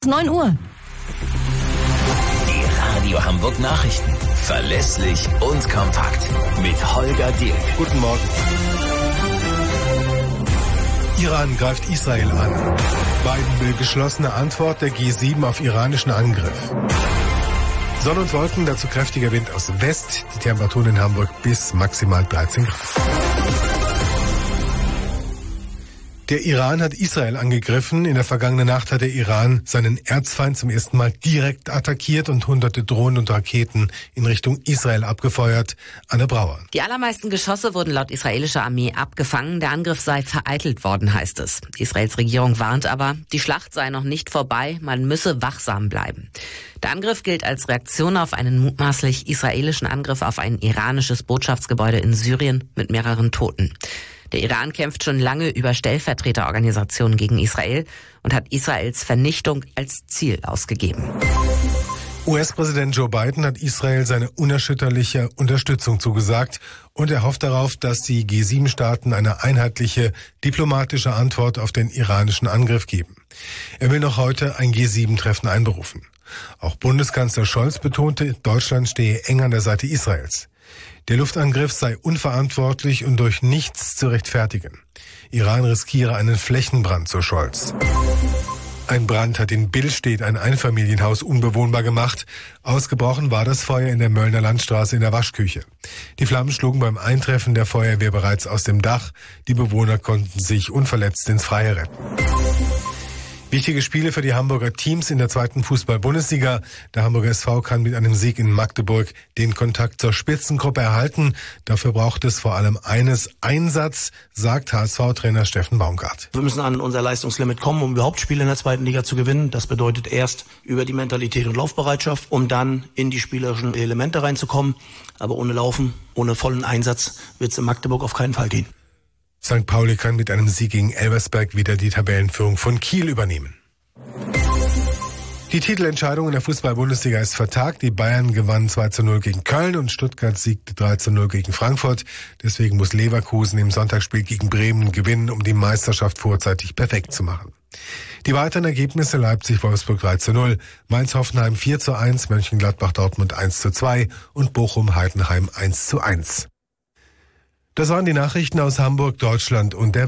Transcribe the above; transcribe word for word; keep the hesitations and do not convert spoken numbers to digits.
neun Uhr. Die Radio Hamburg Nachrichten. Verlässlich und kompakt. Mit Holger Dirk. Guten Morgen. Iran greift Israel an. Biden will geschlossene Antwort der G sieben auf iranischen Angriff. Sonne und Wolken, dazu kräftiger Wind aus West. Die Temperaturen in Hamburg bis maximal dreizehn Grad. Der Iran hat Israel angegriffen. In der vergangenen Nacht hat der Iran seinen Erzfeind zum ersten Mal direkt attackiert und hunderte Drohnen und Raketen in Richtung Israel abgefeuert. Anne Brauer. Die allermeisten Geschosse wurden laut israelischer Armee abgefangen. Der Angriff sei vereitelt worden, heißt es. Israels Regierung warnt aber, die Schlacht sei noch nicht vorbei, man müsse wachsam bleiben. Der Angriff gilt als Reaktion auf einen mutmaßlich israelischen Angriff auf ein iranisches Botschaftsgebäude in Syrien mit mehreren Toten. Der Iran kämpft schon lange über Stellvertreterorganisationen gegen Israel und hat Israels Vernichtung als Ziel ausgegeben. U S-Präsident Joe Biden hat Israel seine unerschütterliche Unterstützung zugesagt und er hofft darauf, dass die G sieben Staaten eine einheitliche diplomatische Antwort auf den iranischen Angriff geben. Er will noch heute ein G sieben Treffen einberufen. Auch Bundeskanzler Scholz betonte, Deutschland stehe eng an der Seite Israels. Der Luftangriff sei unverantwortlich und durch nichts zu rechtfertigen. Iran riskiere einen Flächenbrand, so Scholz. Ein Brand hat in Billstedt ein Einfamilienhaus unbewohnbar gemacht. Ausgebrochen war das Feuer in der Möllner Landstraße in der Waschküche. Die Flammen schlugen beim Eintreffen der Feuerwehr bereits aus dem Dach. Die Bewohner konnten sich unverletzt ins Freie retten. Wichtige Spiele für die Hamburger Teams in der zweiten Fußball-Bundesliga. Der Hamburger S V kann mit einem Sieg in Magdeburg den Kontakt zur Spitzengruppe erhalten. Dafür braucht es vor allem eines: Einsatz, sagt H S V-Trainer Steffen Baumgart. Wir müssen an unser Leistungslimit kommen, um überhaupt Spiele in der zweiten Liga zu gewinnen. Das bedeutet erst über die Mentalität und Laufbereitschaft, um dann in die spielerischen Elemente reinzukommen. Aber ohne Laufen, ohne vollen Einsatz wird es in Magdeburg auf keinen Fall gehen. Sankt Pauli kann mit einem Sieg gegen Elversberg wieder die Tabellenführung von Kiel übernehmen. Die Titelentscheidung in der Fußball-Bundesliga ist vertagt. Die Bayern gewannen zwei zu null gegen Köln und Stuttgart siegte drei zu null gegen Frankfurt. Deswegen muss Leverkusen im Sonntagsspiel gegen Bremen gewinnen, um die Meisterschaft vorzeitig perfekt zu machen. Die weiteren Ergebnisse: Leipzig-Wolfsburg drei zu null, Mainz-Hoffenheim vier zu eins, Mönchengladbach-Dortmund eins zu zwei und Bochum-Heidenheim eins zu eins. Das waren die Nachrichten aus Hamburg, Deutschland und der